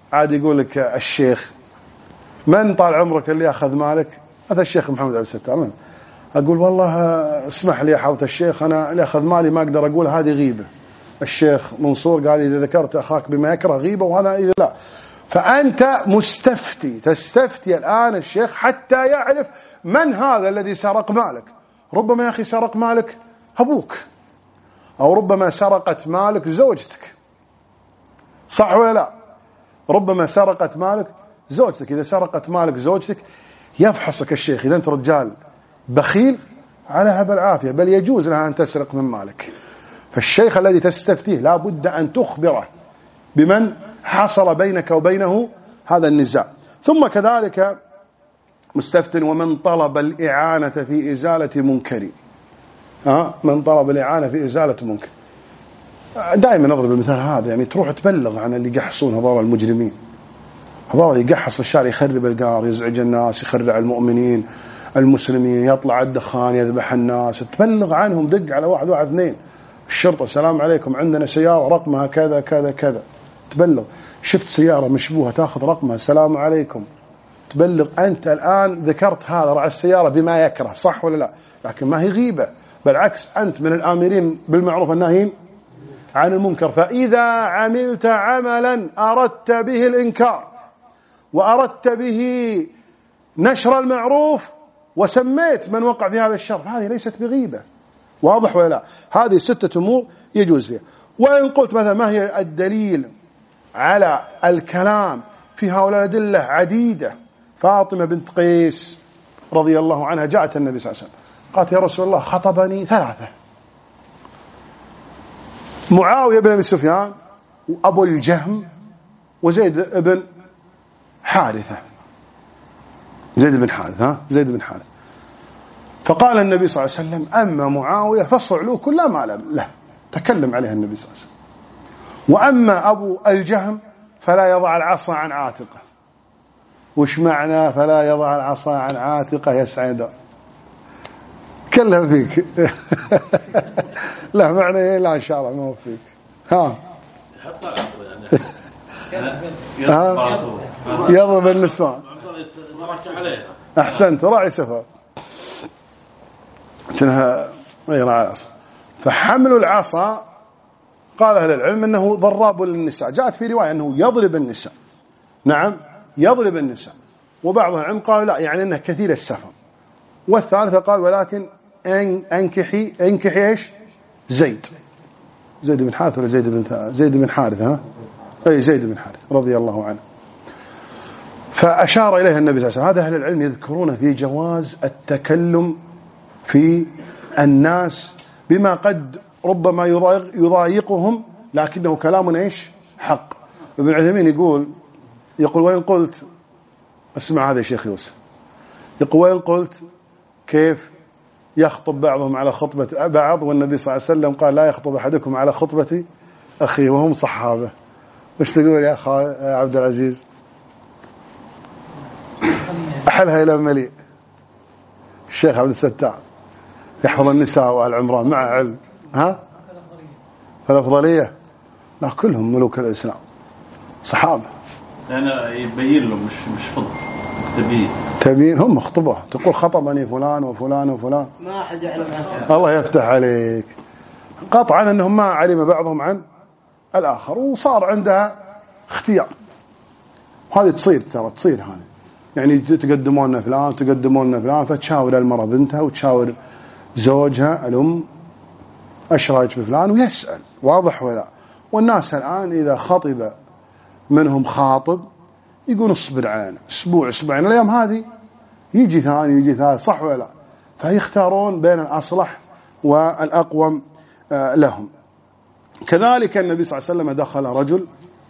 عاد يقول لك الشيخ من طال عمرك اللي أخذ مالك؟ هذا الشيخ محمد عبد الستار. أقول والله اسمح لي يا حضرة الشيخ، أنا اللي أخذ مالي ما أقدر أقول، هذه غيبة. الشيخ منصور قال إذا ذكرت أخاك بما يكره غيبة، وهذا إذا لا. فأنت مستفتي، تستفتي الآن الشيخ حتى يعرف من هذا الذي سرق مالك. ربما يا أخي سرق مالك أبوك، أو ربما سرقت مالك زوجتك، صح ولا لا؟ ربما سرقت مالك زوجتك. إذا سرقت مالك زوجتك يفحصك الشيخ، إذا أنت رجال بخيل عليها بالعافية، بل يجوز لها أن تسرق من مالك. فالشيخ الذي تستفتيه لا بد أن تخبره بمن حصل بينك وبينه هذا النزاع. ثم كذلك مستفتن ومن طلب الإعانة في إزالة منكر. من طلب الإعانة في إزالة منكر، دائما نضرب المثال هذا، يعني تروح تبلغ عن اللي يقحصون هذول المجرمين، هذول يقحص الشارع، يخرب القار، يزعج الناس، يخرع المؤمنين المسلمين، يطلع الدخان، يذبح الناس، تبلغ عنهم، دق على 112 الشرطة، السلام عليكم عندنا سيارة رقمها كذا كذا كذا، تبلغ. شفت سيارة مشبوهة تأخذ رقمها، السلام عليكم، تبلغ. أنت الآن ذكرت هذا رأى السيارة بما يكره، صح ولا لا؟ لكن ما هي غيبة، بالعكس أنت من الآمرين بالمعروف الناهين عن المنكر. فإذا عملت عملا أردت به الإنكار وأردت به نشر المعروف وسميت من وقع في هذا الشر، هذه ليست بغيبة، واضح ولا لا؟ هذه 6 أمور يجوز فيها. وإن قلت مثلا ما هي الدليل على الكلام في هؤلاء الأدلة عديدة. فاطمة بنت قيس رضي الله عنها جاءت النبي صلى الله عليه وسلم قالت يا رسول الله خطبني 3، معاوية بن أبي سفيان وأبو الجهم وزيد بن حارثة، زيد بن حارث. فقال النبي صلى الله عليه وسلم أما معاوية فصعلوك لا مال له، تكلم عليها النبي صلى الله عليه وسلم. وأما أبو الجهم فلا يضع العصا عن عاتقه. وش معنى فلا يضع العصا عن عاتقه يا سعيد؟ كلها فيك. لا معنى لا إن شاء الله ما هو فيك. يحط العصا يعني يضرب النسوان. أحسنت، راعي سفر كأنها غير العصا. فحمل العصا قال أهل العلم أنه ضراب للنساء، جاءت في رواية أنه يضرب النساء، نعم يضرب النساء. وبعض العلم قالوا لا، يعني أنه كثير السفر. والثالثة قال ولكن أنكحي إيش؟ زيد بن حارث ولا زيد بن حارث أي زيد بن حارث رضي الله عنه. فأشار إليها النبي صلى الله عليه وسلم. هذا أهل العلم يذكرون في جواز التكلم في الناس بما قد ربما يضايقهم، لكنه كلام إيش؟ حق. ابن عثيمين يقول وإن قلت، اسمع هذا يا شيخ يوسف، يقول وإن قلت كيف يخطب بعضهم على خطبة بعض، والنبي صلى الله عليه وسلم قال لا يخطب أحدكم على خطبة أخيه وهم صحابة. وش تقول يا عبد العزيز؟ أحلها إلى مليء. الشيخ عبد الستار يحفظ النساء وآل عمران مع علم. فالأفضلية لا، كلهم ملوك الإسلام صحابة. أنا يبين له مش خطبة، تبين هم خطبة، تقول خطبني فلان وفلان وفلان، ما أحد يعلم عنها. الله يفتح عليك. قطعا أنهم ما علم بعضهم عن الآخر، وصار عندها اختيار. هذه تصير هذه، يعني تقدمون فلان فتشاور المرأة بنتها وتشاور زوجها الأم ايش رايك بفلان ويسأل، واضح ولا؟ والناس الآن إذا خطب منهم خاطب يقول اصبر علينا أسبوعين، الأيام هذه يجي ثاني يجي ثالث، صح ولا لا؟ فيختارون بين الأصلح والأقوم لهم. كذلك النبي صلى الله عليه وسلم دخل رجل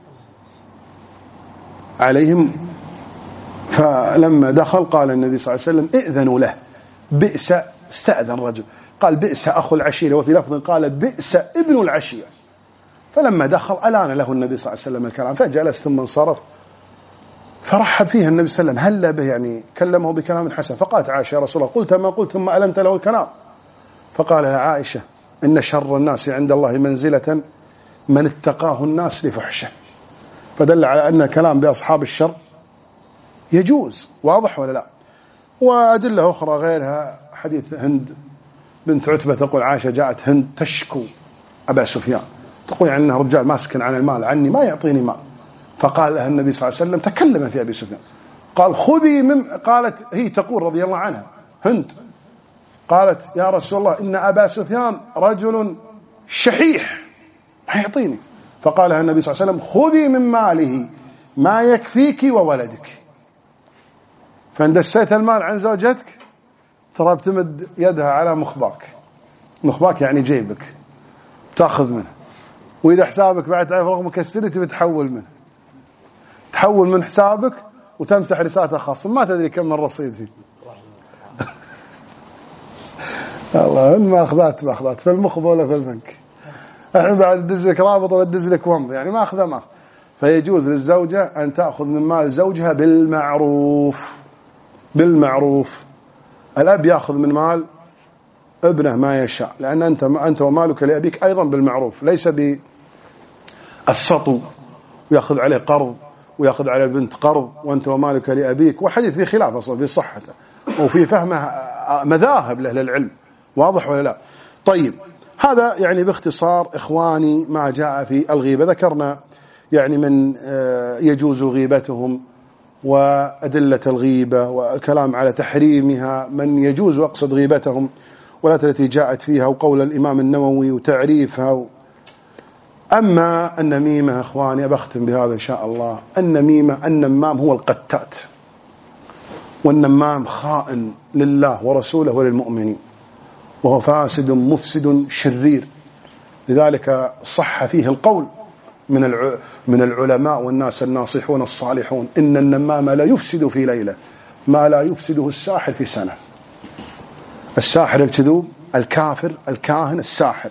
عليهم، فلما دخل قال النبي صلى الله عليه وسلم ائذنوا له. بئس، استأذن رجل، قال بئس أخو العشيرة، وفي لفظ قال بئس ابن العشيرة. فلما دخل ألان له النبي صلى الله عليه وسلم الكلام، فجلس ثم انصرف، فرحب فيه النبي صلى الله عليه وسلم، هل به، يعني كلمه بكلام حسن. فقالت عائشة يا رسول الله قلت ما قلت ثم ألنت له الكلام. فقال يا عائشة إن شر الناس عند الله منزلة من اتقاه الناس لفحشه. فدل على أن كلام بأصحاب الشر يجوز. واضح ولا لا؟ وأدلة أخرى غيرها، حديث هند بنت عتبة تقول عائشة جاءت هند تشكو أبا سفيان، تقول يعني أنه رجال ماسك عن المال عني ما يعطيني مال، فقال لها النبي صلى الله عليه وسلم تكلم في أبي سفيان، قال خذي من، قالت هي تقول رضي الله عنها هند قالت يا رسول الله إن أبا سفيان رجل شحيح ما يعطيني، فقال لها النبي صلى الله عليه وسلم خذي من ماله ما يكفيك وولدك، فاندسيت المال عن زوجتك ترى بتمد يدها على مخباك، مخباك يعني جيبك، تأخذ منه، وإذا حسابك بعد تعرف رقم مكسر تبي تحول منه، تحول من حسابك وتمسح رسالة خاصة ما تدري كم من رصيد فيه. الله ما أخذت في المخبة ولا في البنك، الحين بعد تدز لك رابط ولا تدز لك ومض، يعني ما أخذ ما. فيجوز للزوجة أن تأخذ من مال زوجها بالمعروف. بالمعروف. الأب يأخذ من مال ابنه ما يشاء، لأن أنت ومالك لأبيك أيضا بالمعروف، ليس بالسطو ويأخذ عليه قرض ويأخذ على البنت قرض وأنت ومالك لأبيك، وحديث في خلاف أصلا في صحته وفي فهمه مذاهب لأهل العلم. واضح ولا لا؟ طيب هذا يعني باختصار إخواني ما جاء في الغيبة. ذكرنا يعني من يجوز غيبتهم وأدلة الغيبة والكلام على تحريمها، من يجوز أقصد غيبتهم ولا التي جاءت فيها، وقول الإمام النووي وتعريفها. أما النميمة أخواني بختم بهذا إن شاء الله. النميمة النمام هو القتات، والنمام خائن لله ورسوله وللمؤمنين، وهو فاسد مفسد شرير. لذلك صح فيه القول من العلماء والناس الناصحون الصالحون إن النمام لا يفسد في ليلة ما لا يفسده الساحر في سنة. الساحر الكذوب الكافر الكاهن الساحر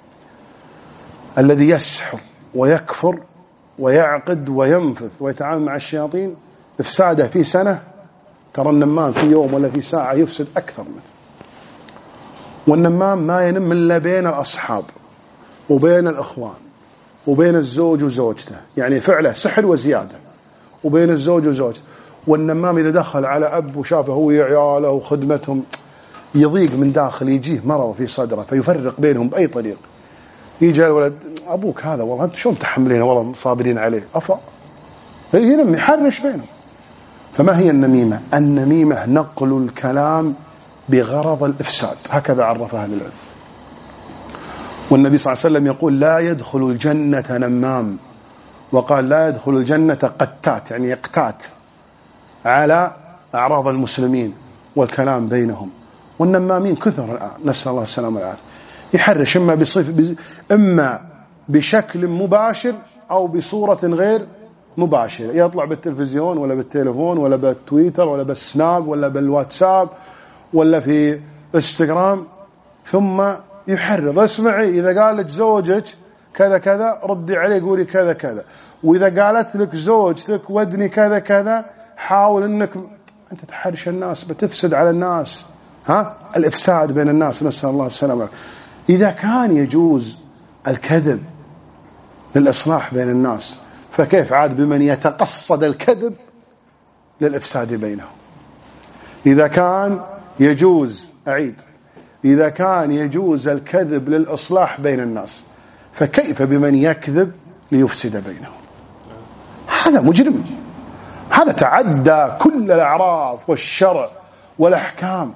الذي يسحر ويكفر ويعقد وينفث ويتعامل مع الشياطين، إفساده في سنة ترى النمام في يوم ولا في ساعة يفسد أكثر منه. والنمام ما ينم إلا بين الأصحاب وبين الأخوان وبين الزوج وزوجته، يعني فعله سحر وزيادة، وبين الزوج وزوجته. والنمام إذا دخل على أب وشافه هو عياله وخدمتهم يضيق من داخل، يجيه مرض في صدره فيفرق بينهم بأي طريق. يجي الولد أبوك هذا والله أنت شلون تحملين والله صابرين عليه أفا، ينم يحرش بينهم. فما هي النميمة؟ النميمة نقل الكلام بغرض الإفساد، هكذا عرفها أهل العلم. والنبي صلى الله عليه وسلم يقول لا يدخل الجنة نمام، وقال لا يدخل الجنة قتات، يعني يقتات على أعراض المسلمين والكلام بينهم. والنمامين كثر الآن نسأل الله السلامة والعافية، يحرش إما بشكل مباشر أو بصورة غير مباشرة، يطلع بالتلفزيون ولا بالتليفون ولا بالتويتر ولا بالسناب ولا بالواتساب ولا في انستغرام، ثم يحرض اسمعي إذا قالت زوجك كذا كذا ردي عليه قولي كذا كذا، وإذا قالت لك زوجتك ودني كذا كذا حاول أنك أنت تحرش الناس بتفسد على الناس، الإفساد بين الناس نسأل الله السلامة. إذا كان يجوز الكذب للإصلاح بين الناس فكيف عاد بمن يتقصد الكذب للإفساد بينهم؟ إذا كان يجوز إذا كان يجوز الكذب للإصلاح بين الناس فكيف بمن يكذب ليفسد بينهم؟ هذا مجرم، هذا تعدى كل الأعراف والشرع والأحكام.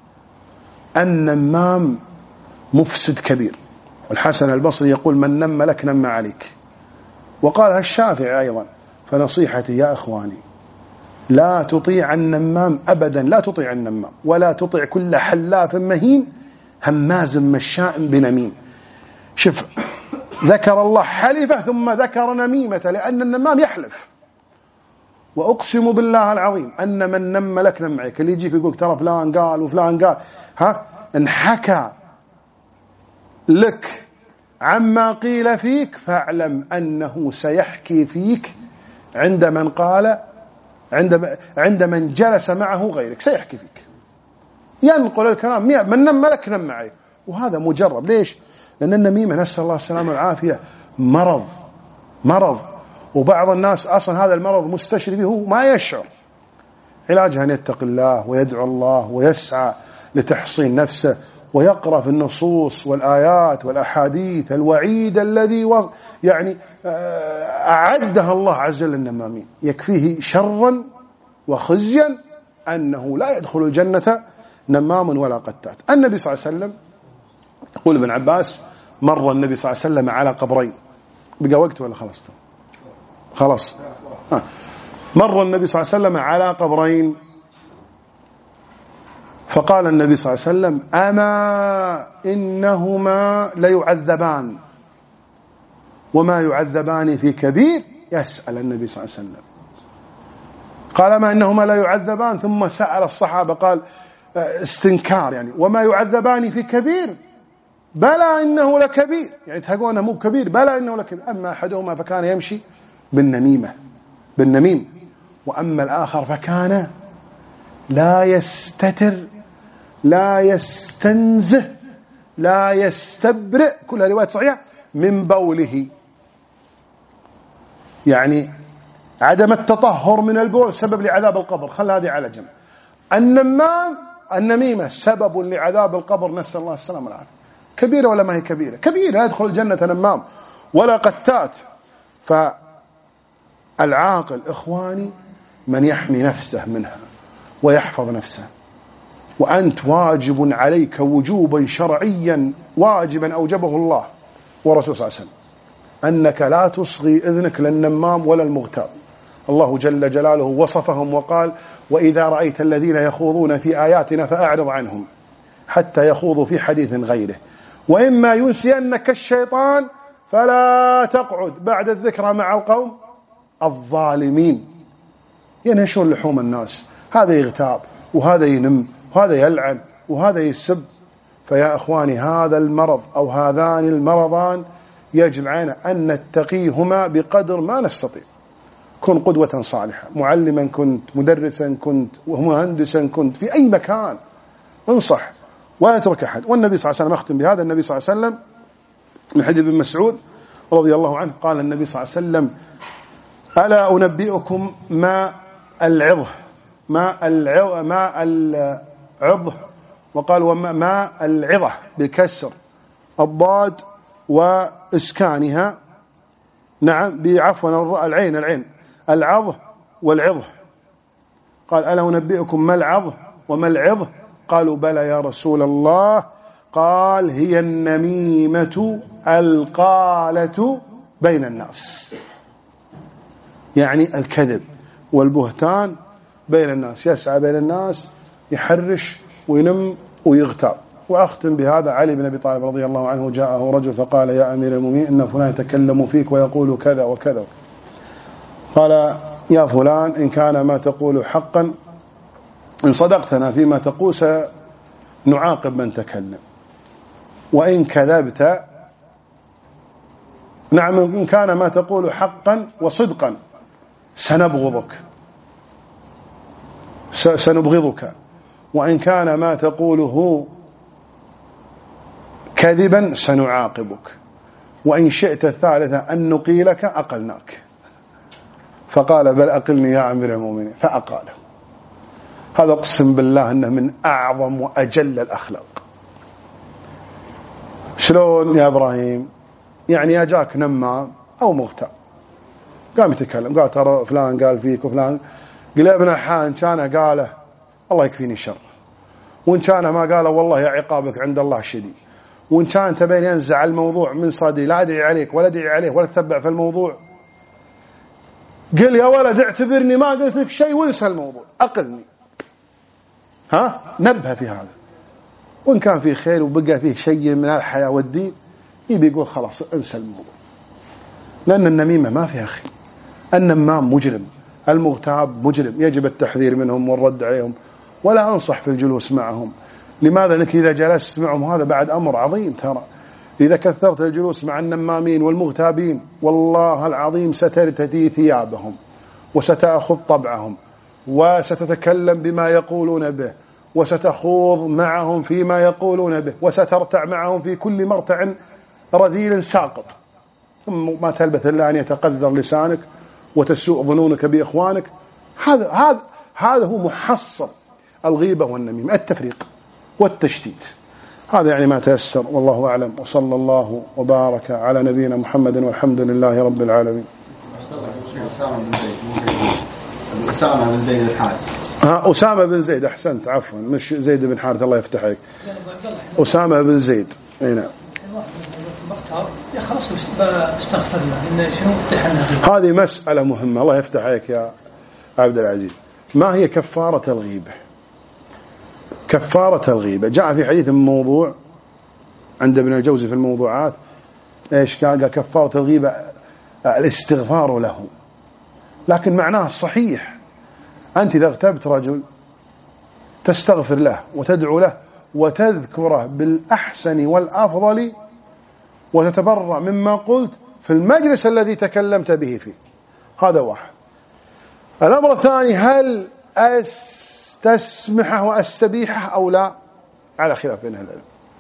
النمام مفسد كبير. والحسن البصري يقول من نم لك نم عليك، وقالها الشافعي أيضا. فنصيحتي يا إخواني لا تطيع النمام أبدا، لا تطيع النمام ولا تطيع كل حلاف مهين هماز مشاء بنميم. شوف ذكر الله حلفة ثم ذكر نميمة، لأن النمام يحلف. وأقسم بالله العظيم أن من نم لك نم عليك، اللي يجيك يقول ترى فلان قال وفلان قال، انحكى لك عما قيل فيك فاعلم أنه سيحكي فيك عند من قال عند من جلس معه غيرك، سيحكي فيك ينقل الكلام من نم لك نم عليك. وهذا مجرب. ليش؟ لأن النميمة نسأل الله السلامة والعافية مرض، وبعض الناس أصلا هذا المرض مستشري به ما يشعر. علاجها أن يتقي الله ويدعو الله ويسعى لتحصين نفسه ويقرأ في النصوص والآيات والأحاديث الوعيد الذي يعني أعدها الله عز وجل للنمامين. يكفيه شرا وخزيا أنه لا يدخل الجنة نمام ولا قتات. النبي صلى الله عليه وسلم يقول ابن عباس مر النبي صلى الله عليه وسلم على قبرين. بقى وقت ولا خلاص مر النبي صلى الله عليه وسلم على قبرين فقال النبي صلى الله عليه وسلم أما إنهما ليعذبان وما يعذبان في كبير. يسأل النبي صلى الله عليه وسلم قال ما إنهما لا يعذبان ثم سأل الصحابة قال استنكار يعني وما يعذبان في كبير بلى إنه لكبير يعني تهقونه مو كبير بلى إنه لكبير. أما أحدهما فكان يمشي بالنميم وأما الآخر فكان لا يستتر لا يستنزه لا يستبرئ كلها رواية صحيحة من بوله يعني عدم التطهر من البول سبب لعذاب القبر. خل هذه على جنب. النميمة سبب لعذاب القبر نسأل الله السلامة والعافية. كبيرة ولا ما هي كبيرة؟ كبيرة لا يدخل الجنة نمام ولا قتات. فالعاقل إخواني من يحمي نفسه منها ويحفظ نفسه. وأنت واجب عليك وجوبا شرعيا واجبا أوجبه الله ورسول صلى الله عليه وسلم أنك لا تصغي إذنك للنمام ولا المغتاب. الله جل جلاله وصفهم وقال وإذا رأيت الذين يخوضون في آياتنا فأعرض عنهم حتى يخوضوا في حديث غيره وإما ينسينك الشيطان فلا تقعد بعد الذكرى مع القوم الظالمين ينهشون لحوم الناس. هذا يغتاب وهذا ينم وهذا يلعن وهذا يسب. فيا أخواني هذا المرض أو هذان المرضان يجب علينا أن نتقيهما بقدر ما نستطيع. كن قدوة صالحة معلما كنت مدرسا كنت ومهندسا كنت في أي مكان انصح ولا تترك أحد. والنبي صلى الله عليه وسلم أختم بهذا. النبي صلى الله عليه وسلم من حديث ابن مسعود رضي الله عنه قال النبي صلى الله عليه وسلم ألا أنبئكم ما العظة وقال وما العظة بكسر الضاد وإسكانها نعم بعفوا العين العظ والعظ. قال ألا أنبئكم ما العظ وما العظ قالوا بلى يا رسول الله قال هي النميمة القالة بين الناس يعني الكذب والبهتان بين الناس يسعى بين الناس يحرش وينم ويغتاب. وأختم بهذا علي بن أبي طالب رضي الله عنه جاءه رجل فقال يا أمير المؤمنين إن فلان يتكلم فيك ويقول كذا وكذا. قال يا فلان إن كان ما تقول حقا إن صدقتنا فيما تقول سنعاقب من تكلم وإن كذبت نعم إن كان ما تقول حقا وصدقا سنبغضك وإن كان ما تقوله كذبا سنعاقبك وإن شئت الثالثة أن نقيلك أقلناك. فقال بل أقلني يا أمير المؤمنين فأقاله. هذا أقسم بالله أنه من أعظم وأجل الأخلاق. شلون يا إبراهيم؟ يعني أجاك نمام أو مغتاب قام يتكلم قال ترى فلان قال فيك وفلان قال يا ابن حان كان قاله الله يكفيني شر وإن كان ما قاله والله يا عقابك عند الله شديد وإن كان تبين ينزع الموضوع من صدري لا أدعي عليك ولا أدعي عليه ولا تتبع في الموضوع. قل يا ولد اعتبرني ما قلت لك شيء وانسى الموضوع أقلني. نبه في هذا. وإن كان فيه خير وبقى فيه شيء من الحياة والدين يبي يقول خلاص انسى الموضوع. لأن النميمة ما فيها خير. النمام مجرم المغتاب مجرم يجب التحذير منهم والرد عليهم ولا أنصح في الجلوس معهم. لماذا؟ لأنك إذا جلست معهم هذا بعد أمر عظيم. ترى إذا كثرت الجلوس مع النمامين والمغتابين والله العظيم سترتدي ثيابهم وستأخذ طبعهم وستتكلم بما يقولون به وستخوض معهم فيما يقولون به وسترتع معهم في كل مرتع رذيل ساقط. ثم ما تلبث إلا أن يتقذر لسانك وتسوء ظنونك بإخوانك. هذا هو محصل الغيبة والنميمة، التفريق والتشتيت. هذا يعني ما تيسر، والله أعلم، وصلى الله وبارك على نبينا محمد والحمد لله رب العالمين. أسامة بن زيد الحارث. أسامة بن زيد، أحسنت، عفوا، مش زيد بن حارث، الله يفتح عليك. أسامة بن زيد، أي نعم. خلاص استغفر الله، شنو هذه مسألة مهمة، الله يفتح عليك يا عبد العزيز. ما هي كفارة الغيبة؟ كفارة الغيبة جاء في حديث موضوع عند ابن الجوزي في الموضوعات. إيش قال كفارة الغيبة الاستغفار له، لكن معناه صحيح. أنت إذا اغتبت رجل تستغفر له وتدعو له وتذكره بالأحسن والأفضل وتتبرأ مما قلت في المجلس الذي تكلمت به فيه. هذا واحد. الأمر الثاني، هل أستسمحه وأستبيحه أو لا؟ على خلاف بين أهل العلم.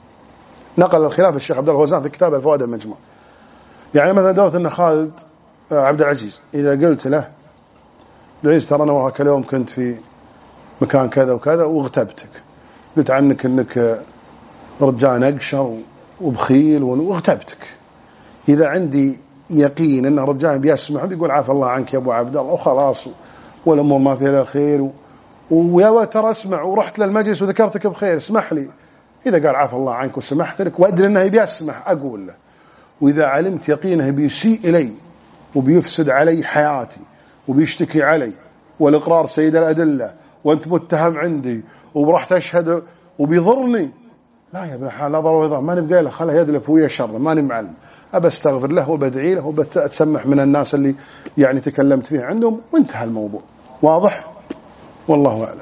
نقل الخلاف الشيخ عبد الله الفوزان في كتاب الفوائد المجموع. يعني مثلا دورة أن خالد عبد العزيز إذا قلت له العزيز ترى أنا وراك اليوم كنت في مكان كذا وكذا واغتبتك، قلت عنك أنك رجال أقشر وبخيل واغتبتك، إذا عندي يقين أنه رجال بيسمح بيقول عافى الله عنك يا أبو عبد الله وخلاص والأمور ما فيها خير، ويا ترى اسمع ورحت للمجلس وذكرتك بخير اسمح لي، إذا قال عافى الله عنك وسمحت لك وأدري أنه بيسمح أقول له. وإذا علمت يقينه بيسيء إلي وبيفسد علي حياتي وبيشتكي علي والإقرار سيد الأدلة وأنت متهم عندي وبرحت أشهد وبيضرني، لا يا ابن حال، لا ضر ولا ضرر، ما نبقى له، خله يدلف ويا شر، ما نمعلم، أبى استغفر له وبدعي له وبتسمح من الناس اللي يعني تكلمت فيه عندهم وانتهى الموضوع. واضح؟ والله أعلم.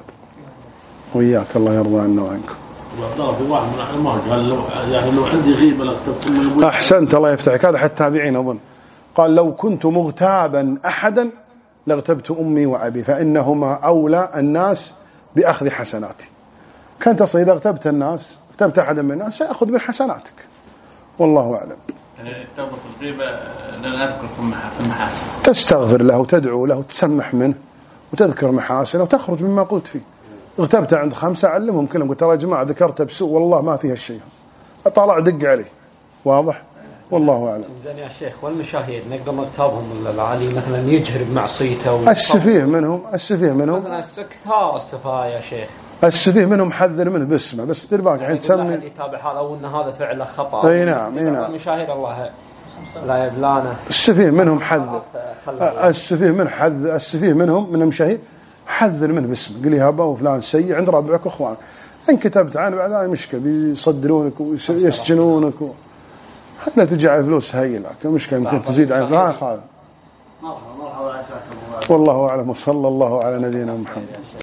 وإياك، الله يرضى عنا وعنكم. في واحد من العلماء قال لو عندي غيبة لاغتبت. أحسنت، الله يفتحك. هذا حتى التابعين أظن قال لو كنت مغتابا أحدا لاغتبت أمي وأبي فإنهما أولى الناس بأخذ حسناتي. كانت أصلا إذا اغتبت الناس، اغتبت أحدا من الناس، سأخذ من حسناتك. والله أعلم. يعني توبة الغيبة لن أذكر في المحاسن، تستغفر له وتدعو له وتسمح منه وتذكر محاسنه وتخرج مما قلت فيه. اغتبت عند 5 علمهم كلهم، قلت ترى يا جماعة ذكرت بسوء والله ما فيها الشيء، أطلع دق عليه. واضح؟ والله أعلم. زين يا شيخ، والمشاهير نقدر نغتابهم ولا العالي مثلا يجهر بمعصيته السفيه منهم مثلا كثار السفاه يا شيخ، السفيه منهم حذر منه باسمه، بس دير بالك الحين تسمي يتابع هذا او ان هذا فعله خطأ. اي نعم، اي نعم. المشاهير الله لا يبلانا. السفيه منهم حذر، السفيه من حذر، السفيه منهم من المشاهير حذر منه باسمه، قل لي هبا وفلان سيء عند ربعك واخوانك، ان كتبت عنه بعد هذه مشكله، بيصدرونك ويسجنونك لا تجي على فلوس هي، لكن مشكله يمكن تزيد على فلان خالد. والله أعلم، وصلى الله على نبينا محمد.